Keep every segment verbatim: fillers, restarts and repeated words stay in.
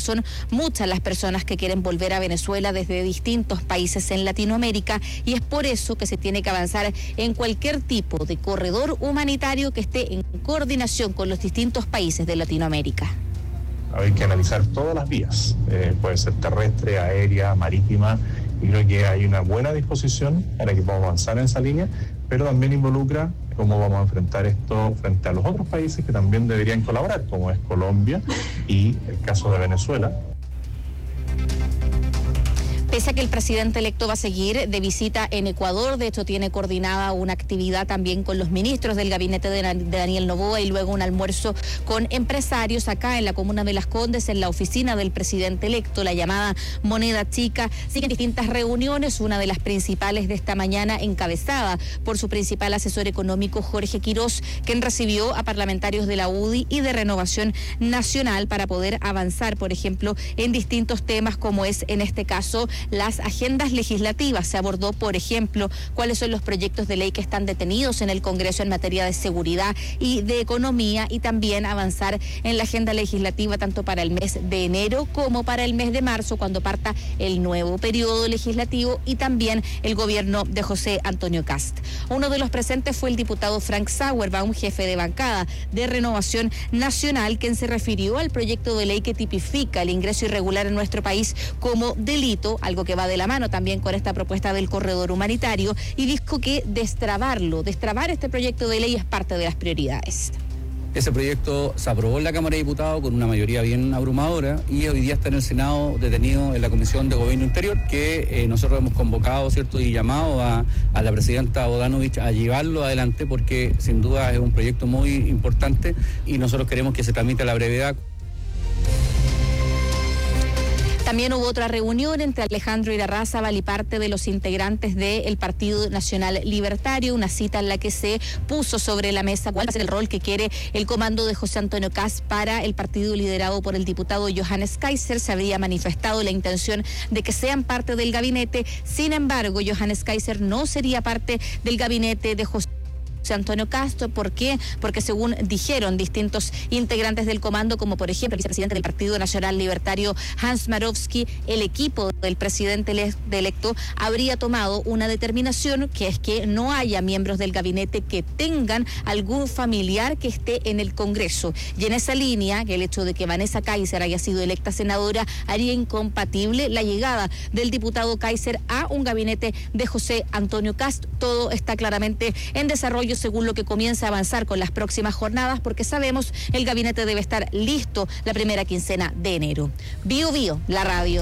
son muchas las personas que quieren volver a Venezuela desde distintos países en Latinoamérica, y es por eso que se tiene que avanzar en cualquier tipo de corredor humanitario que esté en coordinación con los distintos países de Latinoamérica. Hay que analizar todas las vías, eh, puede ser terrestre, aérea, marítima, y creo que hay una buena disposición para que podamos avanzar en esa línea, pero también involucra cómo vamos a enfrentar esto frente a los otros países que también deberían colaborar, como es Colombia y el caso de Venezuela. Pese a que el presidente electo va a seguir de visita en Ecuador, de hecho tiene coordinada una actividad también con los ministros del gabinete de Daniel Noboa y luego un almuerzo con empresarios acá en la comuna de Las Condes, en la oficina del presidente electo, la llamada Moneda Chica. Siguen distintas reuniones, una de las principales de esta mañana encabezada por su principal asesor económico Jorge Quirós, quien recibió a parlamentarios de la U D I y de Renovación Nacional para poder avanzar, por ejemplo, en distintos temas como es en este caso las agendas legislativas. Se abordó, por ejemplo, cuáles son los proyectos de ley que están detenidos en el Congreso en materia de seguridad y de economía, y también avanzar en la agenda legislativa tanto para el mes de enero como para el mes de marzo, cuando parta el nuevo periodo legislativo y también el gobierno de José Antonio Kast. Uno de los presentes fue el diputado Frank Sauerbaum, jefe de bancada de Renovación Nacional, quien se refirió al proyecto de ley que tipifica el ingreso irregular en nuestro país como delito, algo que va de la mano también con esta propuesta del corredor humanitario, y dijo que destrabarlo, destrabar este proyecto de ley es parte de las prioridades. Ese proyecto se aprobó en la Cámara de Diputados con una mayoría bien abrumadora y hoy día está en el Senado detenido en la Comisión de Gobierno Interior, que eh, nosotros hemos convocado, ¿cierto?, y llamado a, a la presidenta Bodanovich a llevarlo adelante, porque sin duda es un proyecto muy importante y nosotros queremos que se tramite a la brevedad. También hubo otra reunión entre Alejandro Irarrázaval y parte de los integrantes del Partido Nacional Libertario, una cita en la que se puso sobre la mesa cuál va a ser el rol que quiere el comando de José Antonio Kast para el partido liderado por el diputado Johannes Kaiser. Se habría manifestado la intención de que sean parte del gabinete. Sin embargo, Johannes Kaiser no sería parte del gabinete de José Antonio Kast. ¿Por qué? Porque según dijeron distintos integrantes del comando, como por ejemplo el vicepresidente del Partido Nacional Libertario, Hans Marowski, el equipo del presidente electo habría tomado una determinación, que es que no haya miembros del gabinete que tengan algún familiar que esté en el Congreso. Y en esa línea, el hecho de que Vanessa Kaiser haya sido electa senadora haría incompatible la llegada del diputado Kaiser a un gabinete de José Antonio Kast. Todo está claramente en desarrollo según lo que comienza a avanzar con las próximas jornadas, porque sabemos el gabinete debe estar listo la primera quincena de enero. Bio Bio, la radio.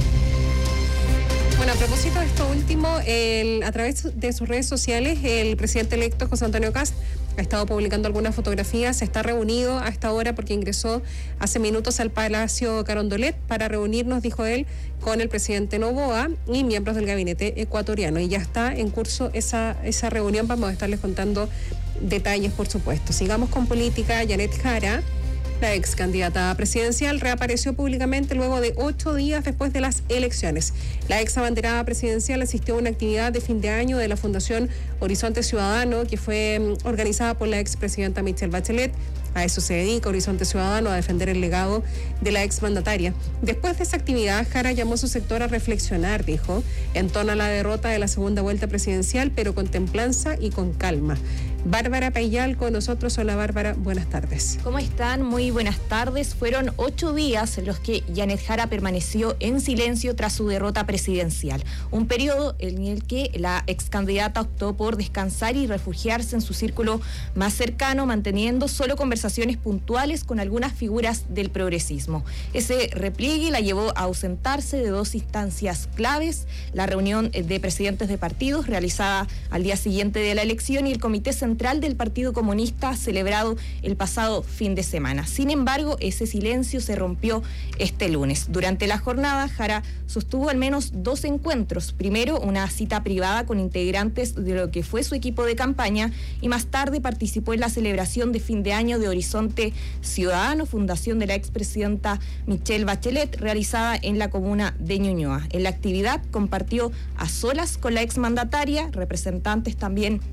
Bueno, a propósito de esto último, el, a través de sus redes sociales, el presidente electo José Antonio Kast ha estado publicando algunas fotografías. Está reunido a esta hora porque ingresó hace minutos al Palacio Carondelet para reunirnos, dijo él, con el presidente Noboa y miembros del gabinete ecuatoriano. Y ya está en curso esa, esa reunión. Vamos a estarles contando detalles, por supuesto. Sigamos con política. Janet Jara, la ex candidata presidencial, reapareció públicamente luego de ocho días después de las elecciones. La ex abanderada presidencial asistió a una actividad de fin de año de la Fundación Horizonte Ciudadano, que fue organizada por la expresidenta Michelle Bachelet. A eso se dedica Horizonte Ciudadano, a defender el legado de la exmandataria. Después de esa actividad, Jara llamó a su sector a reflexionar, dijo, en torno a la derrota de la segunda vuelta presidencial, pero con templanza y con calma. Bárbara Payal con nosotros. Hola Bárbara, buenas tardes. ¿Cómo están? Muy buenas tardes. Fueron ocho días en los que Janet Jara permaneció en silencio tras su derrota presidencial. Un periodo en el que la ex candidata optó por descansar y refugiarse en su círculo más cercano, manteniendo solo conversaciones puntuales con algunas figuras del progresismo. Ese repliegue la llevó a ausentarse de dos instancias claves: la reunión de presidentes de partidos realizada al día siguiente de la elección y el Comité Central del Partido Comunista celebrado el pasado fin de semana. Sin embargo, ese silencio se rompió este lunes. Durante la jornada, Jara sostuvo al menos dos encuentros. Primero, una cita privada con integrantes de lo que fue su equipo de campaña, y más tarde participó en la celebración de fin de año de Horizonte Ciudadano, fundación de la expresidenta Michelle Bachelet, realizada en la comuna de Ñuñoa. En la actividad compartió a solas con la exmandataria, representantes también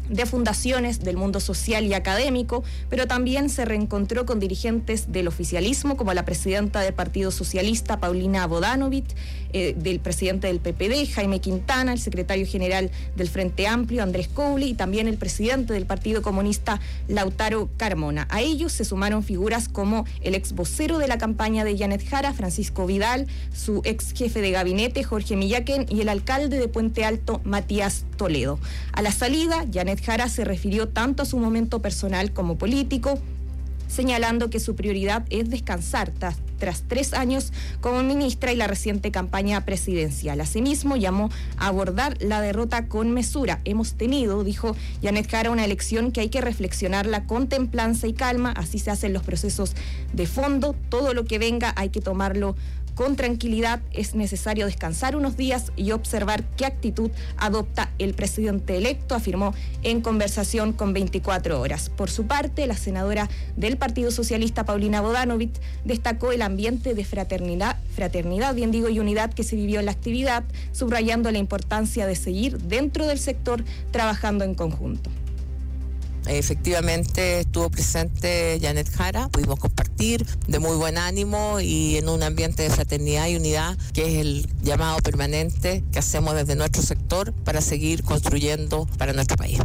de fundaciones del mundo social y académico, pero también se reencontró con dirigentes del oficialismo, como la presidenta del Partido Socialista, Paulina Bodanovich, eh, del presidente del P P D, Jaime Quintana, el secretario general del Frente Amplio, Andrés Couli, y también el presidente del Partido Comunista, Lautaro Carmona. A ellos se sumaron figuras como el ex vocero de la campaña de Janet Jara, Francisco Vidal, su ex jefe de gabinete, Jorge Millaquén, y el alcalde de Puente Alto, Matías Toledo. A la salida, Janet Jara se refirió tanto a su momento personal como político, señalando que su prioridad es descansar tras, tras tres años como ministra y la reciente campaña presidencial. Asimismo, llamó a abordar la derrota con mesura. Hemos tenido, dijo Janet Jara, una elección que hay que reflexionarla con templanza y calma. Así se hacen los procesos de fondo. Todo lo que venga hay que tomarlo con tranquilidad. Es necesario descansar unos días y observar qué actitud adopta el presidente electo, afirmó en conversación con veinticuatro horas. Por su parte, la senadora del Partido Socialista, Paulina Bodanovich, destacó el ambiente de fraternidad, fraternidad, bien digo, y unidad que se vivió en la actividad, subrayando la importancia de seguir dentro del sector trabajando en conjunto. Efectivamente estuvo presente Janet Jara, pudimos compartir de muy buen ánimo y en un ambiente de fraternidad y unidad, que es el llamado permanente que hacemos desde nuestro sector para seguir construyendo para nuestro país.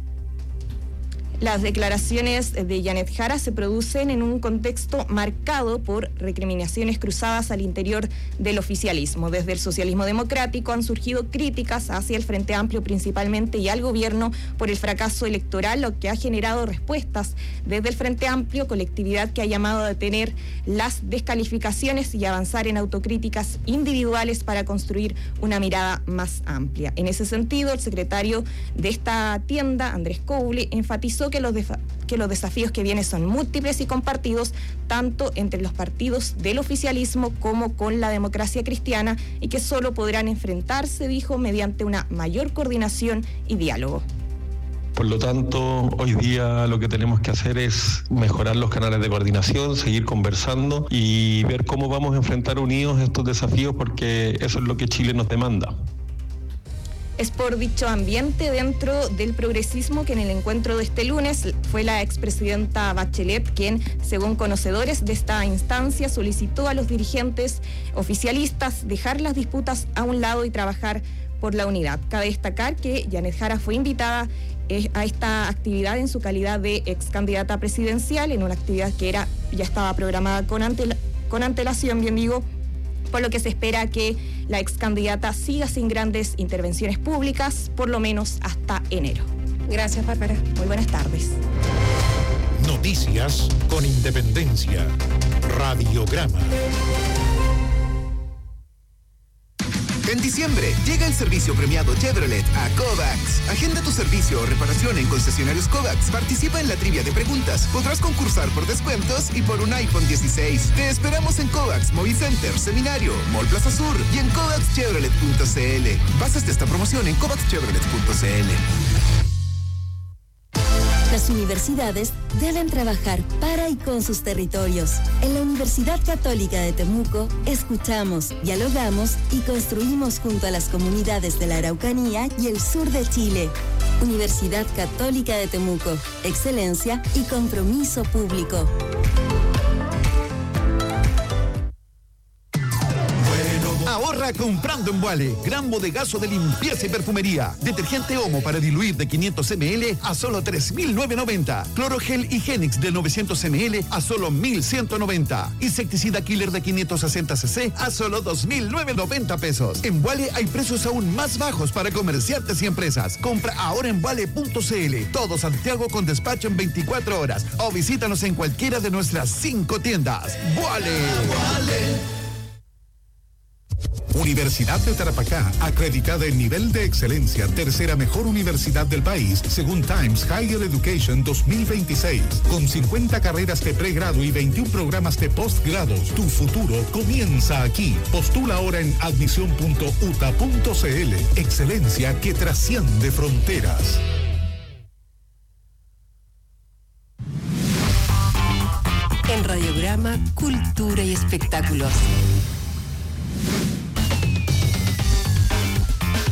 Las declaraciones de Janet Jara se producen en un contexto marcado por recriminaciones cruzadas al interior del oficialismo. Desde el socialismo democrático han surgido críticas hacia el Frente Amplio principalmente y al gobierno por el fracaso electoral, lo que ha generado respuestas desde el Frente Amplio, colectividad que ha llamado a detener las descalificaciones y avanzar en autocríticas individuales para construir una mirada más amplia. En ese sentido, el secretario de esta tienda, Andrés Couli, enfatizó que los, que los desafíos que vienen son múltiples y compartidos tanto entre los partidos del oficialismo como con la democracia cristiana y que solo podrán enfrentarse, dijo, mediante una mayor coordinación y diálogo. Por lo tanto, hoy día lo que tenemos que hacer es mejorar los canales de coordinación, seguir conversando y ver cómo vamos a enfrentar unidos estos desafíos, porque eso es lo que Chile nos demanda. Es por dicho ambiente dentro del progresismo que en el encuentro de este lunes fue la expresidenta Bachelet quien, según conocedores de esta instancia, solicitó a los dirigentes oficialistas dejar las disputas a un lado y trabajar por la unidad. Cabe destacar que Janet Jara fue invitada eh, a esta actividad en su calidad de ex candidata presidencial, en una actividad que era ya estaba programada con, antel- con antelación, bien digo, por lo que se espera que la ex candidata siga sin grandes intervenciones públicas, por lo menos hasta enero. Gracias, Bárbara. Muy buenas tardes. Noticias con independencia. Radiograma. En diciembre, llega el servicio premiado Chevrolet a Kovacs. Agenda tu servicio o reparación en concesionarios Kovacs. Participa en la trivia de preguntas. Podrás concursar por descuentos y por un iPhone dieciséis. Te esperamos en Kovacs, Movicenter, Seminario, Mall Plaza Sur y en kovacs chevrolet punto c l. Bases de esta promoción en kovacs chevrolet punto c l. Las universidades deben trabajar para y con sus territorios. En la Universidad Católica de Temuco, escuchamos, dialogamos y construimos junto a las comunidades de la Araucanía y el sur de Chile. Universidad Católica de Temuco, excelencia y compromiso público. Ahorra comprando en Vuale. Gran bodegazo de limpieza y perfumería. Detergente Omo para diluir de quinientos mililitros a solo tres mil novecientos noventa. Clorogel Higienix de novecientos mililitros a solo mil ciento noventa. Insecticida Killer de quinientos sesenta centilitros a solo dos mil novecientos noventa pesos. En Vuale hay precios aún más bajos para comerciantes y empresas. Compra ahora en vuale punto c l. Todo Santiago con despacho en veinticuatro horas. O visítanos en cualquiera de nuestras cinco tiendas. ¡Vuale! ¡Vuale! Universidad de Tarapacá, acreditada en nivel de excelencia, tercera mejor universidad del país, según Times Higher Education dos mil veintiséis, con cincuenta carreras de pregrado y veintiún programas de postgrados. Tu futuro comienza aquí. Postula ahora en admisión punto u t a punto c l. Excelencia que trasciende fronteras. En Radiograma, Cultura y Espectáculos.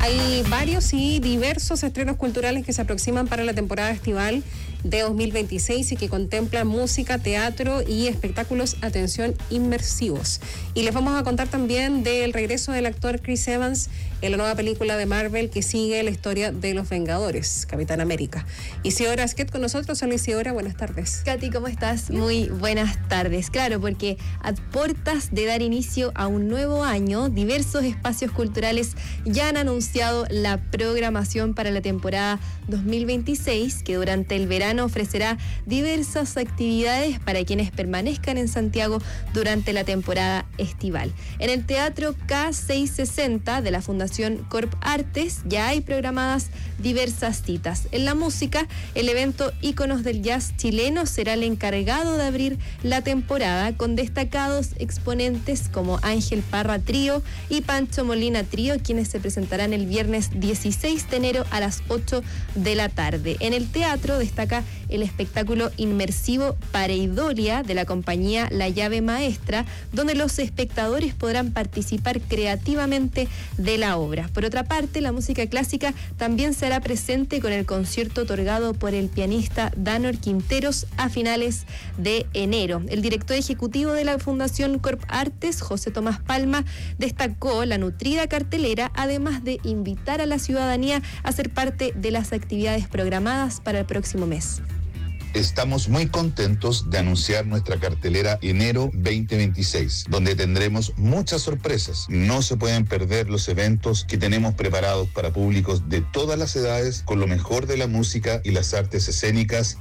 Hay varios y diversos estrenos culturales que se aproximan para la temporada estival de dos mil veintiséis y que contemplan música, teatro y espectáculos, atención, inmersivos. Y les vamos a contar también del regreso del actor Chris Evans en la nueva película de Marvel que sigue la historia de los Vengadores, Capitán América. Isidora Asquet con nosotros. Hola Isidora, buenas tardes. Katy, ¿cómo estás? Muy buenas tardes. Claro, porque a puertas de dar inicio a un nuevo año, diversos espacios culturales ya han anunciado la programación para la temporada dos mil veintiséis, que durante el verano ofrecerá diversas actividades para quienes permanezcan en Santiago durante la temporada estival. En el Teatro K seiscientos sesenta de la Fundación Corp Artes ya hay programadas diversas citas. En la música, el evento Íconos del Jazz Chileno será el encargado de abrir la temporada con destacados exponentes como Ángel Parra Trío y Pancho Molina Trío, quienes se presentarán el viernes dieciséis de enero a las ocho de la tarde. En el teatro destaca el espectáculo inmersivo Pareidolia de la compañía La Llave Maestra, donde los espectadores podrán participar creativamente de la obra. Por otra parte, la música clásica también será presente con el concierto otorgado por el pianista Danor Quinteros a finales de enero. El director ejecutivo de la Fundación Corp Artes, José Tomás Palma, destacó la nutrida cartelera, además de invitar a la ciudadanía a ser parte de las actividades programadas para el próximo mes. Estamos muy contentos de anunciar nuestra cartelera enero veinte veintiséis, donde tendremos muchas sorpresas. No se pueden perder los eventos que tenemos preparados para públicos de todas las edades, con lo mejor de la música y las artes escénicas.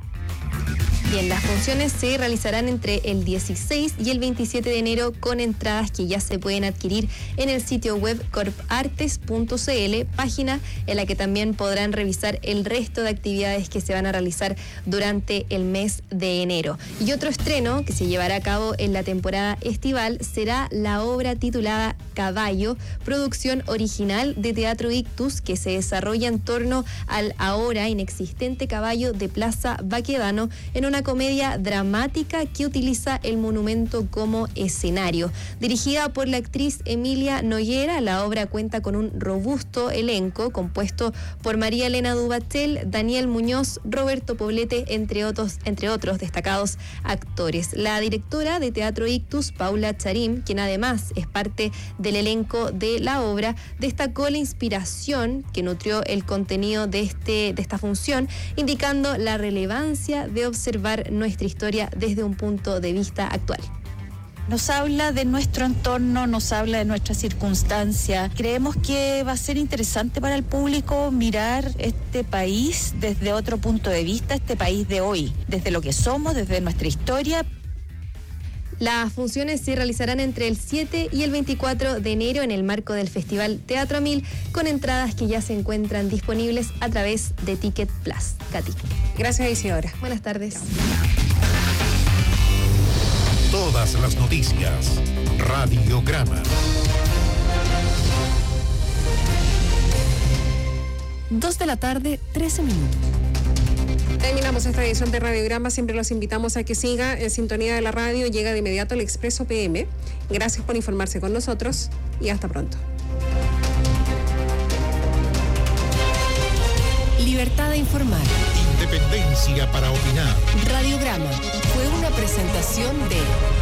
Bien, las funciones se realizarán entre el dieciséis y el veintisiete de enero con entradas que ya se pueden adquirir en el sitio web corp artes punto c l, página en la que también podrán revisar el resto de actividades que se van a realizar durante el mes de enero. Y otro estreno que se llevará a cabo en la temporada estival será la obra titulada Caballo, producción original de Teatro Ictus, que se desarrolla en torno al ahora inexistente caballo de Plaza Baquedano, en una comedia dramática que utiliza el monumento como escenario. Dirigida por la actriz Emilia Noguera, la obra cuenta con un robusto elenco compuesto por María Elena Dubatel, Daniel Muñoz, Roberto Poblete, entre otros, entre otros destacados actores. La directora de Teatro Ictus, Paula Charim, quien además es parte del elenco de la obra, destacó la inspiración que nutrió el contenido de, este, de esta función, indicando la relevancia de observar nuestra historia desde un punto de vista actual. Nos habla de nuestro entorno, nos habla de nuestra circunstancia. Creemos que va a ser interesante para el público mirar este país desde otro punto de vista, este país de hoy, desde lo que somos, desde nuestra historia. Las funciones se realizarán entre el siete y el veinticuatro de enero en el marco del Festival Teatro Mil, con entradas que ya se encuentran disponibles a través de Ticket Plus. Katy. Gracias, Isidora. Buenas tardes. Todas las noticias. Radiograma. Dos de la tarde, trece minutos. Terminamos esta edición de Radiograma. Siempre los invitamos a que siga en sintonía de la radio. Llega de inmediato el Expreso P M. Gracias por informarse con nosotros y hasta pronto. Libertad de informar. Independencia para opinar. Radiograma fue una presentación de